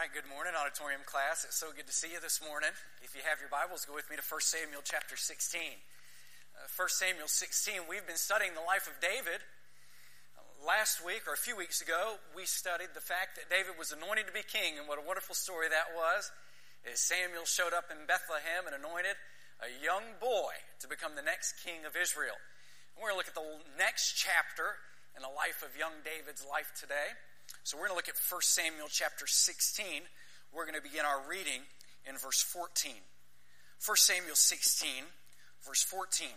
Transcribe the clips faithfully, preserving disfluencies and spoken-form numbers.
right, good morning, auditorium class. It's so good to see you this morning. If you have your Bibles, go with me to First Samuel chapter sixteen. Uh, First Samuel sixteen, we've been studying the life of David. Uh, last week, or a few weeks ago, we studied the fact that David was anointed to be king, and what a wonderful story that was. As Samuel showed up in Bethlehem and anointed a young boy to become the next king of Israel. And we're going to look at the next chapter in the life of young David's life today. So we're going to look at First Samuel chapter sixteen. We're going to begin our reading in verse fourteen. First Samuel sixteen, verse fourteen.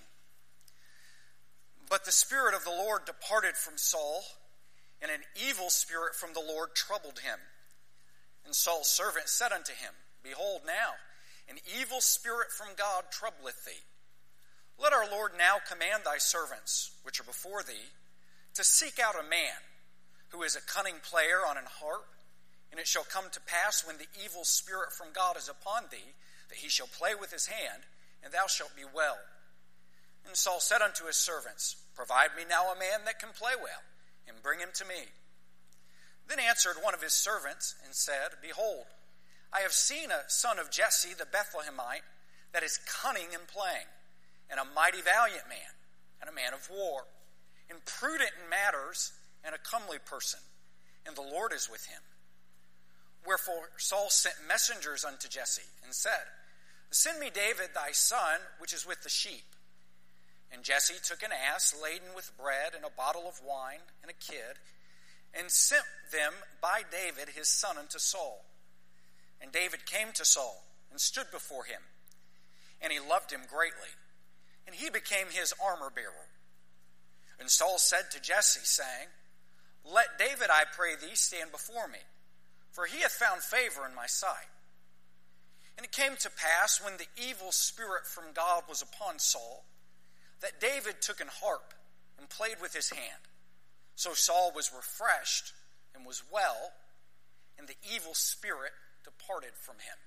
But the Spirit of the Lord departed from Saul, and an evil spirit from the Lord troubled him. And Saul's servant said unto him, Behold now, an evil spirit from God troubleth thee. Let our Lord now command thy servants, which are before thee, to seek out a man who is a cunning player on an harp, and it shall come to pass when the evil spirit from God is upon thee, that he shall play with his hand, and thou shalt be well. And Saul said unto his servants, Provide me now a man that can play well, and bring him to me. Then answered one of his servants, and said, Behold, I have seen a son of Jesse the Bethlehemite, that is cunning in playing, and a mighty valiant man, and a man of war, and prudent in matters, and a comely person, and the Lord is with him. Wherefore Saul sent messengers unto Jesse, and said, Send me David thy son, which is with the sheep. And Jesse took an ass laden with bread, and a bottle of wine, and a kid, and sent them by David his son unto Saul. And David came to Saul, and stood before him, and he loved him greatly, and he became his armor-bearer. And Saul said to Jesse, saying, Let David, I pray thee, stand before me, for he hath found favor in my sight. And it came to pass, when the evil spirit from God was upon Saul, that David took an harp and played with his hand. So Saul was refreshed and was well, and the evil spirit departed from him.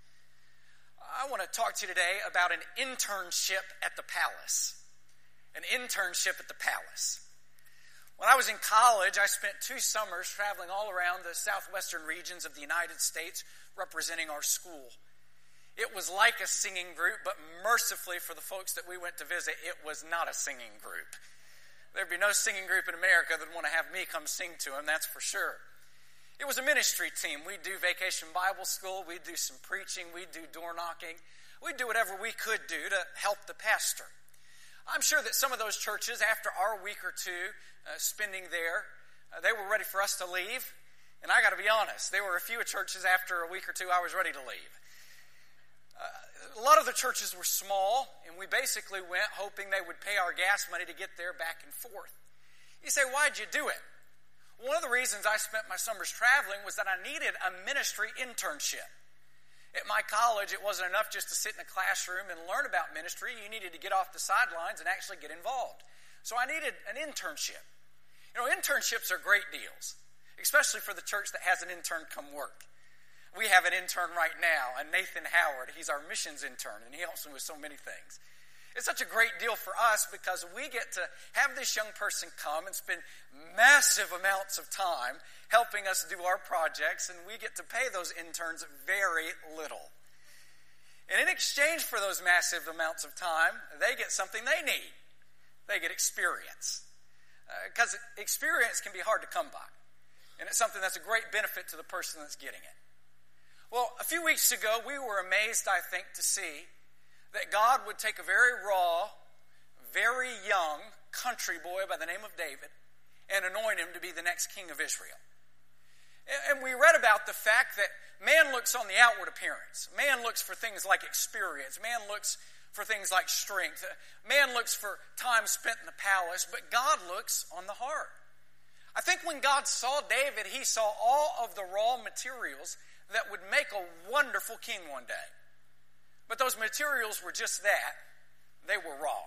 I want to talk to you today about an internship at the palace. An internship at the palace. When I was in college, I spent two summers traveling all around the southwestern regions of the United States representing our school. It was like a singing group, but mercifully for the folks that we went to visit, it was not a singing group. There'd be no singing group in America that would want to have me come sing to them, that's for sure. It was a ministry team. We'd do vacation Bible school, we'd do some preaching, we'd do door knocking. We'd do whatever we could do to help the pastor. I'm sure that some of those churches, after our week or two uh, spending there, uh, they were ready for us to leave. And I got to be honest, there were a few churches after a week or two I was ready to leave. Uh, a lot of the churches were small, and we basically went hoping they would pay our gas money to get there back and forth. You say, why'd you do it? One of the reasons I spent my summers traveling was that I needed a ministry internship. At my college, it wasn't enough just to sit in a classroom and learn about ministry. You needed to get off the sidelines and actually get involved. So I needed an internship. You know, internships are great deals, especially for the church that has an intern come work. We have an intern right now, a Nathan Howard. He's our missions intern, and he helps me with so many things. It's such a great deal for us because we get to have this young person come and spend massive amounts of time helping us do our projects, and we get to pay those interns very little. And in exchange for those massive amounts of time, they get something they need. They get experience. Because uh, experience can be hard to come by. And it's something that's a great benefit to the person that's getting it. Well, a few weeks ago, we were amazed, I think, to see that God would take a very raw, very young country boy by the name of David and anoint him to be the next king of Israel. And we read about the fact that man looks on the outward appearance. Man looks for things like experience. Man looks for things like strength. Man looks for time spent in the palace, but God looks on the heart. I think when God saw David, he saw all of the raw materials that would make a wonderful king one day. But those materials were just that. They were raw.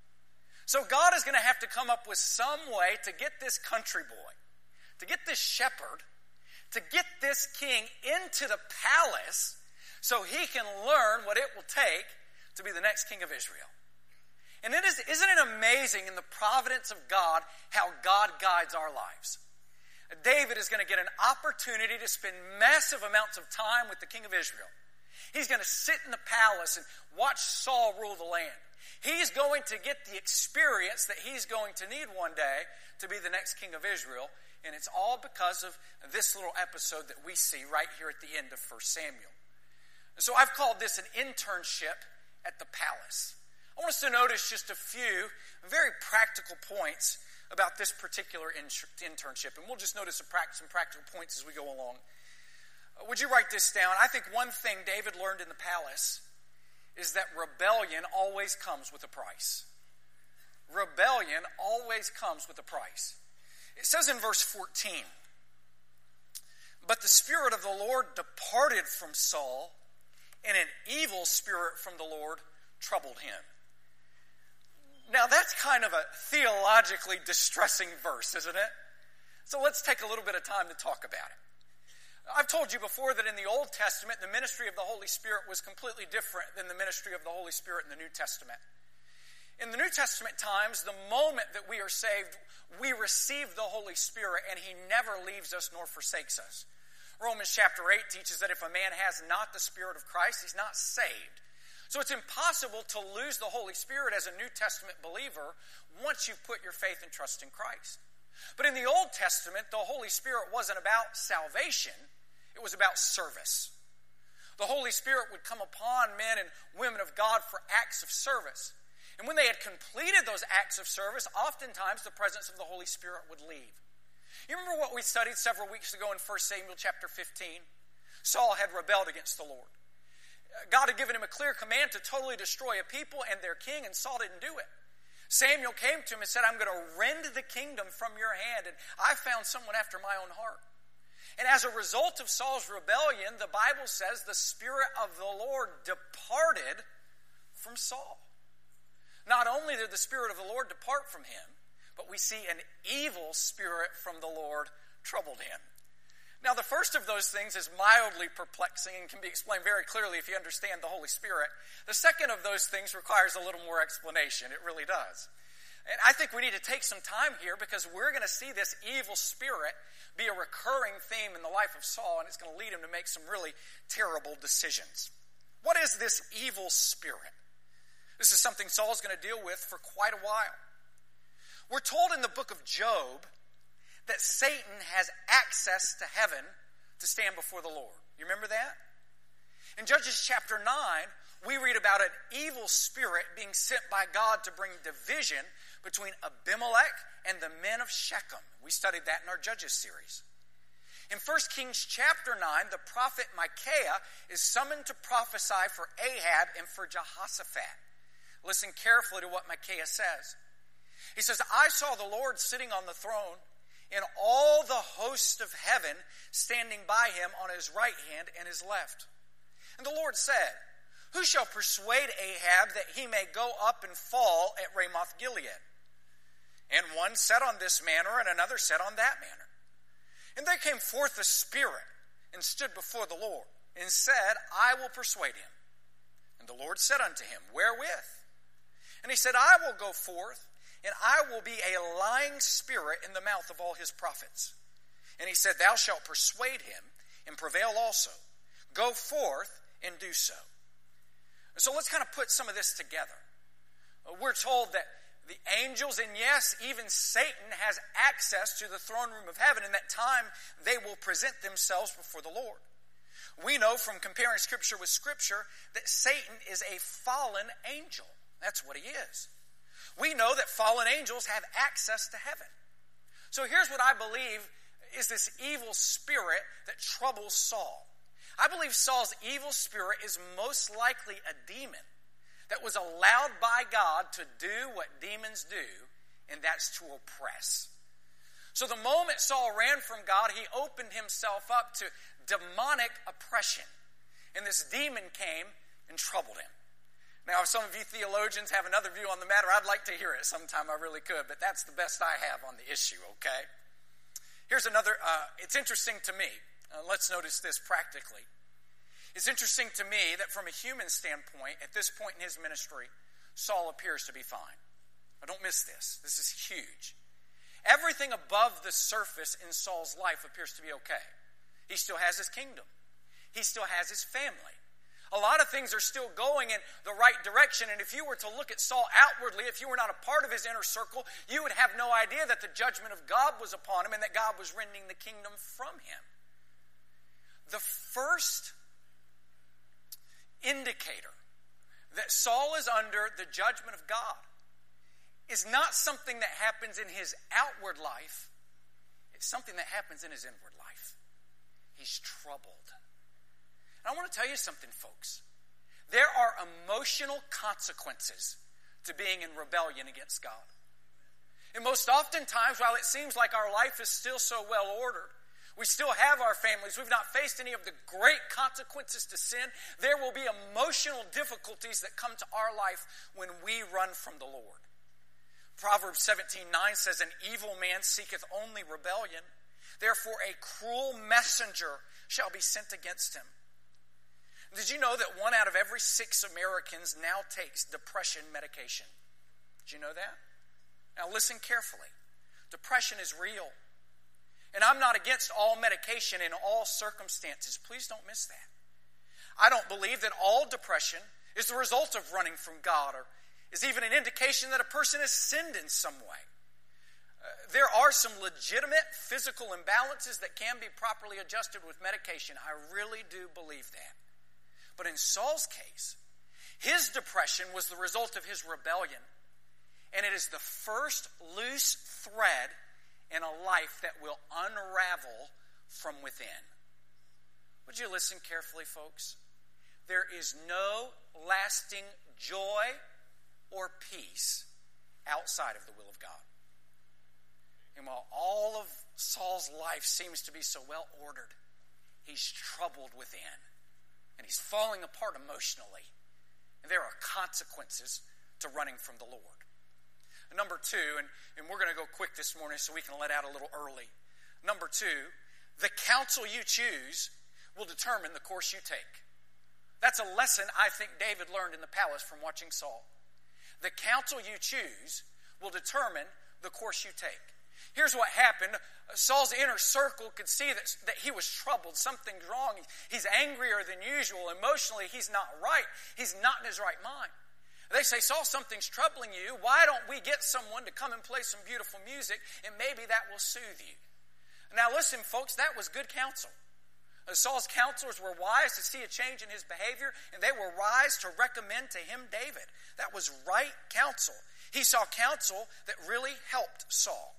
So God is going to have to come up with some way to get this country boy, to get this shepherd, to get this king into the palace so he can learn what it will take to be the next king of Israel. And it is, isn't it amazing in the providence of God how God guides our lives? David is going to get an opportunity to spend massive amounts of time with the king of Israel. He's going to sit in the palace and watch Saul rule the land. He's going to get the experience that he's going to need one day to be the next king of Israel. And it's all because of this little episode that we see right here at the end of First Samuel. And so I've called this an internship at the palace. I want us to notice just a few very practical points about this particular internship. And we'll just notice some practical points as we go along. Would you write this down? I think one thing David learned in the palace is that rebellion always comes with a price. Rebellion always comes with a price. It says in verse fourteen, "But the Spirit of the Lord departed from Saul, and an evil spirit from the Lord troubled him." Now that's kind of a theologically distressing verse, isn't it? So let's take a little bit of time to talk about it. I've told you before that in the Old Testament, the ministry of the Holy Spirit was completely different than the ministry of the Holy Spirit in the New Testament. In the New Testament times, the moment that we are saved, we receive the Holy Spirit, and He never leaves us nor forsakes us. Romans chapter eight teaches that if a man has not the Spirit of Christ, he's not saved. So it's impossible to lose the Holy Spirit as a New Testament believer once you've put your faith and trust in Christ. But in the Old Testament, the Holy Spirit wasn't about salvation. It was about service. The Holy Spirit would come upon men and women of God for acts of service. And when they had completed those acts of service, oftentimes the presence of the Holy Spirit would leave. You remember what we studied several weeks ago in First Samuel chapter fifteen? Saul had rebelled against the Lord. God had given him a clear command to totally destroy a people and their king, and Saul didn't do it. Samuel came to him and said, "I'm going to rend the kingdom from your hand, and I found someone after my own heart." And as a result of Saul's rebellion, the Bible says the Spirit of the Lord departed from Saul. Not only did the Spirit of the Lord depart from him, but we see an evil spirit from the Lord troubled him. Now, the first of those things is mildly perplexing and can be explained very clearly if you understand the Holy Spirit. The second of those things requires a little more explanation. It really does. And I think we need to take some time here because we're going to see this evil spirit be a recurring theme in the life of Saul, and it's going to lead him to make some really terrible decisions. What is this evil spirit? This is something Saul's going to deal with for quite a while. We're told in the book of Job that Satan has access to heaven to stand before the Lord. You remember that? In Judges chapter nine, we read about an evil spirit being sent by God to bring division between Abimelech and the men of Shechem. We studied that in our Judges series. In First Kings chapter nine, the prophet Micaiah is summoned to prophesy for Ahab and for Jehoshaphat. Listen carefully to what Micaiah says. He says, "I saw the Lord sitting on the throne, and all the hosts of heaven standing by him on his right hand and his left. And the Lord said, Who shall persuade Ahab that he may go up and fall at Ramoth Gilead? And one said on this manner, and another said on that manner. And there came forth a spirit, and stood before the Lord, and said, I will persuade him. And the Lord said unto him, Wherewith? And he said, I will go forth, and I will be a lying spirit in the mouth of all his prophets. And he said, Thou shalt persuade him, and prevail also. Go forth, and do so. So let's kind of put some of this together. We're told that the angels, and yes, even Satan has access to the throne room of heaven. In that time, they will present themselves before the Lord. We know from comparing Scripture with Scripture that Satan is a fallen angel. That's what he is. We know that fallen angels have access to heaven. So here's what I believe is this evil spirit that troubles Saul. I believe Saul's evil spirit is most likely a demon that was allowed by God to do what demons do, and that's to oppress. So the moment Saul ran from God, he opened himself up to demonic oppression. And this demon came and troubled him. Now, if some of you theologians have another view on the matter, I'd like to hear it sometime. I really could, but that's the best I have on the issue, okay? Here's another, uh, it's interesting to me. Uh, let's notice this practically. It's interesting to me that from a human standpoint, at this point in his ministry, Saul appears to be fine. Now, don't miss this. This is huge. everything above the surface in Saul's life appears to be okay. He still has his kingdom. He still has his family. A lot of things are still going in the right direction, and if you were to look at Saul outwardly, if you were not a part of his inner circle, you would have no idea that the judgment of God was upon him and that God was rending the kingdom from him. The first indicator that Saul is under the judgment of God is not something that happens in his outward life. It's something that happens in his inward life. He's troubled. And I want to tell you something, folks. There are emotional consequences to being in rebellion against God. And most oftentimes, while it seems like our life is still so well ordered, we still have our families, we've not faced any of the great consequences to sin, there will be emotional difficulties that come to our life when we run from the Lord. Proverbs seventeen nine says, "An evil man seeketh only rebellion. Therefore a cruel messenger shall be sent against him." Did you know that one out of every six Americans now takes depression medication? Did you know that? Now listen carefully. Depression is real. And I'm not against all medication in all circumstances. Please don't miss that. I don't believe that all depression is the result of running from God or is even an indication that a person has sinned in some way. Uh, there are some legitimate physical imbalances that can be properly adjusted with medication. I really do believe that. But in Saul's case, his depression was the result of his rebellion. And it is the first loose thread in a life that will unravel from within. Would you listen carefully, folks? There is no lasting joy or peace outside of the will of God. And while all of Saul's life seems to be so well ordered, he's troubled within. And he's falling apart emotionally. And there are consequences to running from the Lord. Number two, and, and we're going to go quick this morning so we can let out a little early. Number two, the counsel you choose will determine the course you take. That's a lesson I think David learned in the palace from watching Saul. The counsel you choose will determine the course you take. Here's what happened. Saul's inner circle could see that, that he was troubled. Something's wrong. He's angrier than usual. Emotionally, he's not right. He's not in his right mind. They say, "Saul, something's troubling you. Why don't we get someone to come and play some beautiful music, and maybe that will soothe you?" Now listen, folks, that was good counsel. Saul's counselors were wise to see a change in his behavior, and they were wise to recommend to him David. That was right counsel. He saw counsel that really helped Saul.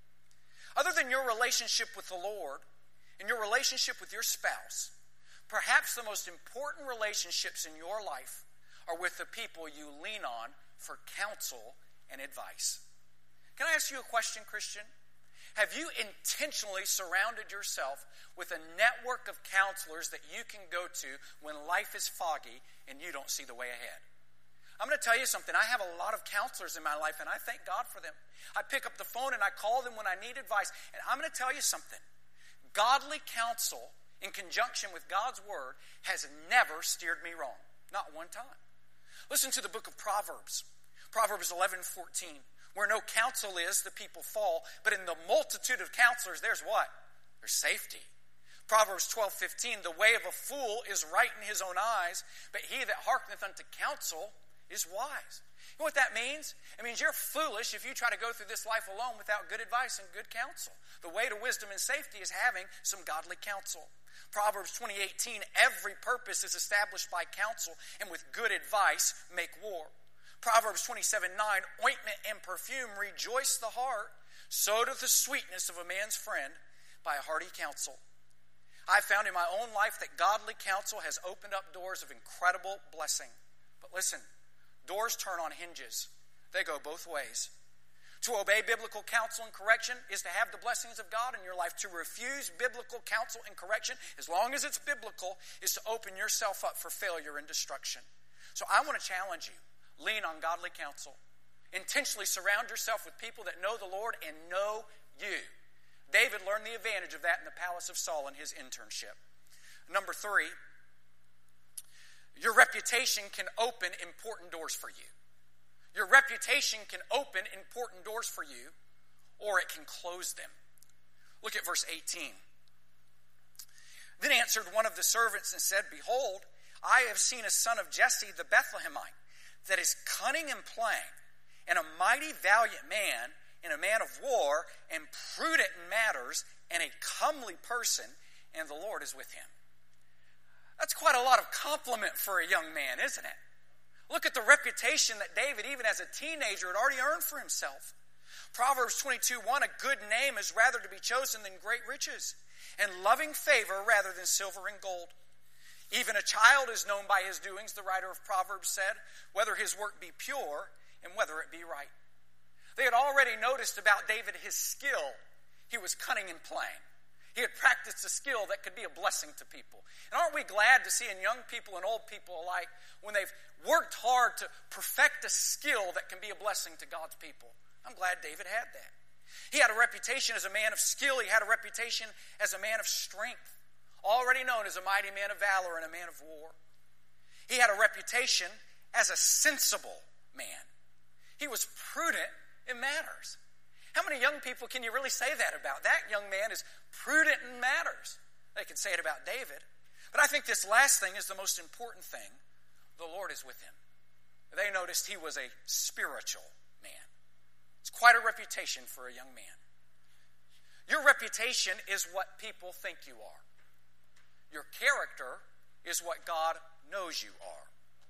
Other than your relationship with the Lord and your relationship with your spouse, perhaps the most important relationships in your life are with the people you lean on for counsel and advice. Can I ask you a question, Christian? Have you intentionally surrounded yourself with a network of counselors that you can go to when life is foggy and you don't see the way ahead? I'm going to tell you something. I have a lot of counselors in my life, and I thank God for them. I pick up the phone and I call them when I need advice. And I'm going to tell you something. Godly counsel in conjunction with God's word has never steered me wrong. Not one time. Listen to the book of Proverbs. Proverbs eleven fourteen. Where no counsel is, the people fall. But in the multitude of counselors, there's what? There's safety. Proverbs twelve fifteen. The way of a fool is right in his own eyes, but he that hearkeneth unto counsel is wise. You know what that means? It means you're foolish if you try to go through this life alone without good advice and good counsel. The way to wisdom and safety is having some godly counsel. Proverbs twenty eighteen, every purpose is established by counsel, and with good advice make war. Proverbs twenty-seven nine, ointment and perfume rejoice the heart, so doth the sweetness of a man's friend by a hearty counsel. I found in my own life that godly counsel has opened up doors of incredible blessing. But listen, doors turn on hinges. They go both ways. To obey biblical counsel and correction is to have the blessings of God in your life. To refuse biblical counsel and correction, as long as it's biblical, is to open yourself up for failure and destruction. So I want to challenge you. Lean on godly counsel. Intentionally surround yourself with people that know the Lord and know you. David learned the advantage of that in the palace of Saul in his internship. Number three, your reputation can open important doors for you. Your reputation can open important doors for you, or it can close them. Look at verse eighteen. Then answered one of the servants and said, Behold, I have seen a son of Jesse the Bethlehemite, that is cunning in playing, and a mighty valiant man, and a man of war, and prudent in matters, and a comely person, and the Lord is with him. That's quite a lot of compliment for a young man, isn't it? Look at the reputation that David, even as a teenager, had already earned for himself. Proverbs twenty-two one, a good name is rather to be chosen than great riches, and loving favor rather than silver and gold. Even a child is known by his doings, the writer of Proverbs said, whether his work be pure and whether it be right. They had already noticed about David his skill. He was cunning in playing. He had practiced a skill that could be a blessing to people. And aren't we glad to see in young people and old people alike when they've worked hard to perfect a skill that can be a blessing to God's people? I'm glad David had that. He had a reputation as a man of skill. He had a reputation as a man of strength, already known as a mighty man of valor and a man of war. He had a reputation as a sensible man. He was prudent in matters. How many young people can you really say that about? That young man is prudent in matters. They can say it about David. But I think this last thing is the most important thing. The Lord is with him. They noticed he was a spiritual man. It's quite a reputation for a young man. Your reputation is what people think you are. Your character is what God knows you are.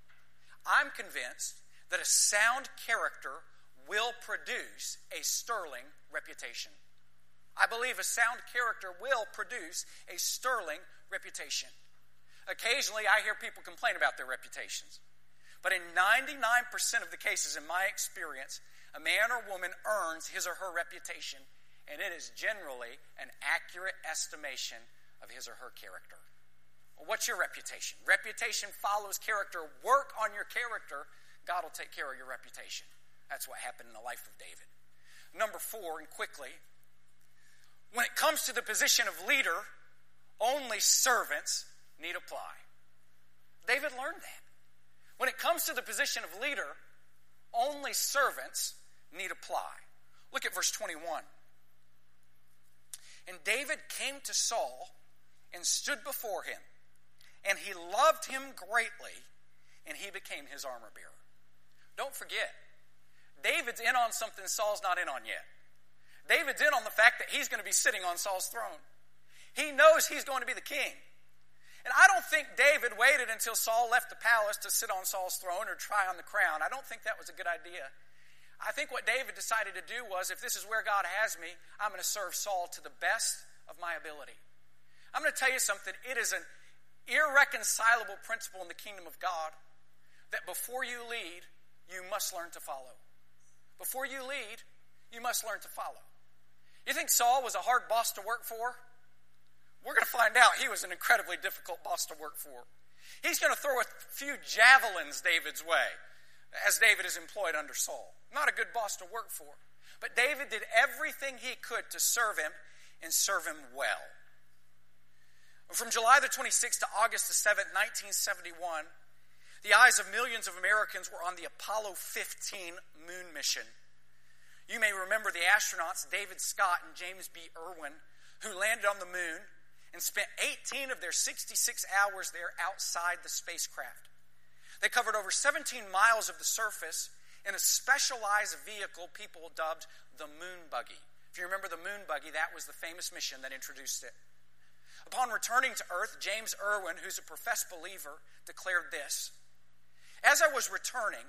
I'm convinced that a sound character will produce a sterling reputation. I believe a sound character will produce a sterling reputation. Occasionally, I hear people complain about their reputations. But in ninety-nine percent of the cases, in my experience, a man or woman earns his or her reputation, and it is generally an accurate estimation of his or her character. Well, what's your reputation? Reputation follows character. Work on your character. God will take care of your reputation. That's what happened in the life of David. Number four, and quickly, when it comes to the position of leader, only servants need apply. David learned that. When it comes to the position of leader, only servants need apply. Look at verse twenty-one. And David came to Saul and stood before him, and he loved him greatly, and he became his armor bearer. Don't forget, David's in on something Saul's not in on yet. David's in on the fact that he's going to be sitting on Saul's throne. He knows he's going to be the king. And I don't think David waited until Saul left the palace to sit on Saul's throne or try on the crown. I don't think that was a good idea. I think what David decided to do was, if this is where God has me, I'm going to serve Saul to the best of my ability. I'm going to tell you something. It is an irreconcilable principle in the kingdom of God that before you lead, you must learn to follow. Before you lead, you must learn to follow. You think Saul was a hard boss to work for? We're going to find out he was an incredibly difficult boss to work for. He's going to throw a few javelins David's way as David is employed under Saul. Not a good boss to work for. But David did everything he could to serve him and serve him well. From July the twenty-sixth to August the seventh, nineteen seventy-one, the eyes of millions of Americans were on the Apollo fifteen moon mission. You may remember the astronauts David Scott and James B. Irwin, who landed on the moon and spent eighteen of their sixty-six hours there outside the spacecraft. They covered over seventeen miles of the surface in a specialized vehicle people dubbed the moon buggy. If you remember the moon buggy, that was the famous mission that introduced it. Upon returning to Earth, James Irwin, who's a professed believer, declared this: "As I was returning,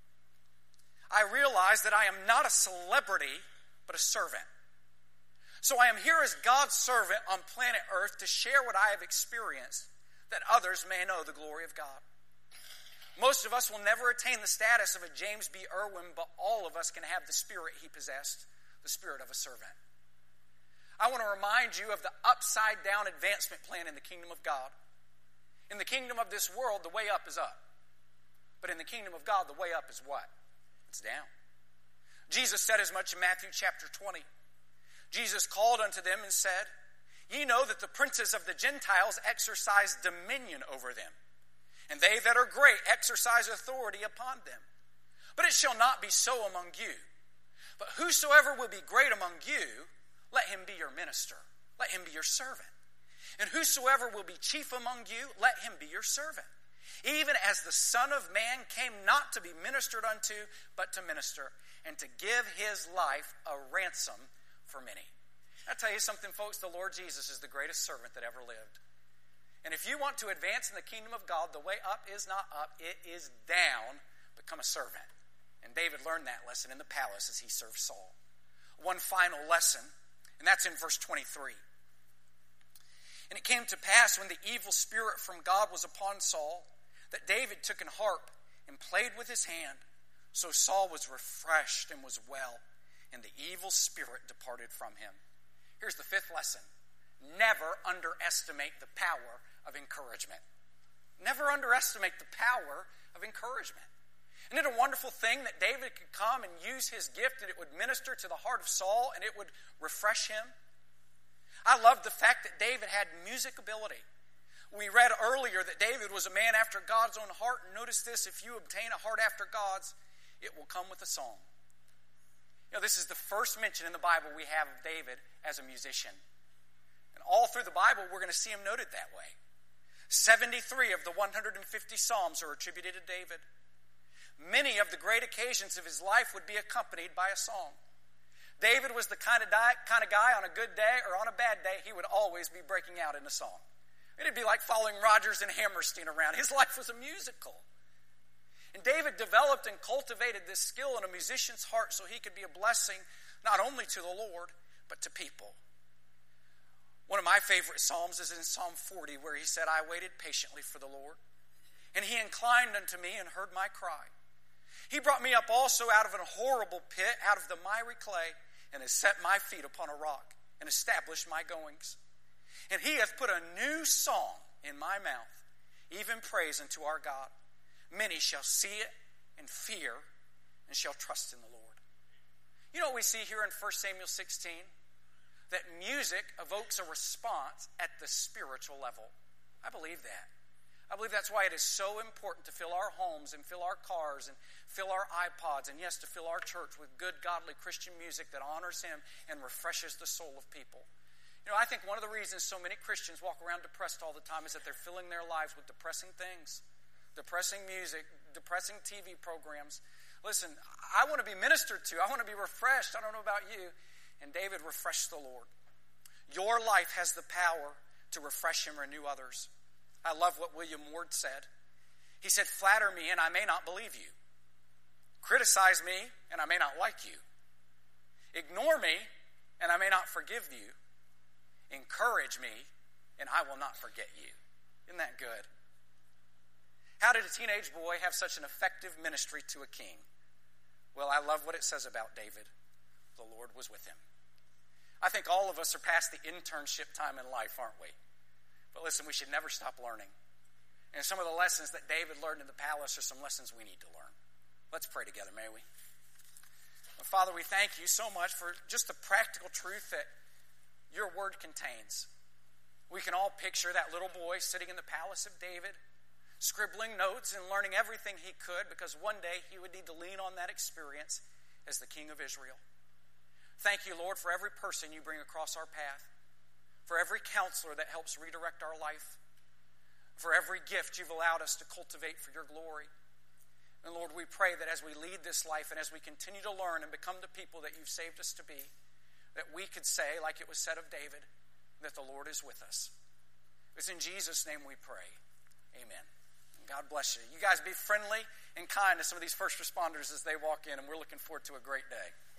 I realized that I am not a celebrity, but a servant. So I am here as God's servant on planet Earth to share what I have experienced, that others may know the glory of God." Most of us will never attain the status of a James B. Irwin, but all of us can have the spirit he possessed, the spirit of a servant. I want to remind you of the upside-down advancement plan in the kingdom of God. In the kingdom of this world, the way up is up. But in the kingdom of God, the way up is what? It's down. Jesus said as much in Matthew chapter twenty. Jesus called unto them and said, "Ye know that the princes of the Gentiles exercise dominion over them, and they that are great exercise authority upon them. But it shall not be so among you. But whosoever will be great among you, let him be your minister. Let him be your servant. And whosoever will be chief among you, let him be your servant. Even as the Son of Man came not to be ministered unto, but to minister, and to give his life a ransom for many. I'll tell you something, folks, the Lord Jesus is the greatest servant that ever lived. And if you want to advance in the kingdom of God, the way up is not up, it is down. Become a servant. And David learned that lesson in the palace as he served Saul. One final lesson, and that's in verse twenty-three. And it came to pass when the evil spirit from God was upon Saul, that David took an harp and played with his hand. So Saul was refreshed and was well, and the evil spirit departed from him. Here's the fifth lesson. Never underestimate the power of encouragement. Never underestimate the power of encouragement. Isn't it a wonderful thing that David could come and use his gift and it would minister to the heart of Saul and it would refresh him? I love the fact that David had music ability. We read earlier that David was a man after God's own heart. And notice this, if you obtain a heart after God's, it will come with a song. You know, this is the first mention in the Bible we have of David as a musician. And all through the Bible, we're going to see him noted that way. seventy-three of the one hundred fifty Psalms are attributed to David. Many of the great occasions of his life would be accompanied by a song. David was the kind of, di- kind of guy on a good day or on a bad day, he would always be breaking out in a song. It'd be like following Rodgers and Hammerstein around. His life was a musical. And David developed and cultivated this skill in a musician's heart so he could be a blessing not only to the Lord, but to people. One of my favorite Psalms is in Psalm forty, where he said, I waited patiently for the Lord, and he inclined unto me and heard my cry. He brought me up also out of an horrible pit, out of the miry clay, and has set my feet upon a rock, and established my goings. And he hath put a new song in my mouth, even praise unto our God. Many shall see it and fear, and shall trust in the Lord. You know what we see here in First Samuel sixteen? That music evokes a response at the spiritual level. I believe that. I believe that's why it is so important to fill our homes and fill our cars and fill our iPods and, yes, to fill our church with good, godly Christian music that honors him and refreshes the soul of people. You know, I think one of the reasons so many Christians walk around depressed all the time is that they're filling their lives with depressing things, depressing music, depressing T V programs. Listen, I want to be ministered to. I want to be refreshed. I don't know about you. And David refreshed the Lord. Your life has the power to refresh and renew others. I love what William Ward said. He said, flatter me and I may not believe you. Criticize me and I may not like you. Ignore me and I may not forgive you. Encourage me and I will not forget you. Isn't that good? How did a teenage boy have such an effective ministry to a king? Well, I love what it says about David. The Lord was with him. I think all of us are past the internship time in life, aren't we? But listen, we should never stop learning. And some of the lessons that David learned in the palace are some lessons we need to learn. Let's pray together, may we? Well, Father, we thank you so much for just the practical truth that your word contains. We can all picture that little boy sitting in the palace of David, scribbling notes and learning everything he could, because one day he would need to lean on that experience as the king of Israel. Thank you, Lord, for every person you bring across our path, for every counselor that helps redirect our life, for every gift you've allowed us to cultivate for your glory. And Lord, we pray that as we lead this life and as we continue to learn and become the people that you've saved us to be, that we could say, like it was said of David, that the Lord is with us. It's in Jesus' name we pray. Amen. And God bless you. You guys be friendly and kind to some of these first responders as they walk in, and we're looking forward to a great day.